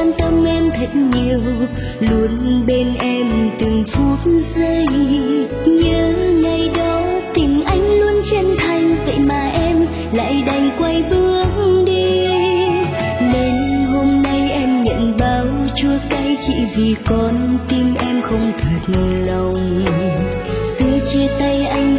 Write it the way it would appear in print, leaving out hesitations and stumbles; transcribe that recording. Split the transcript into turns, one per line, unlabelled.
quan tâm em thật nhiều, luôn bên em từng phút giây. Nhớ ngày đó tình anh luôn chân thành, vậy mà em lại đành quay bước đi. Nên hôm nay em nhận bao chua cay chỉ vì con tim em không thật lòng. Xưa chia tay anh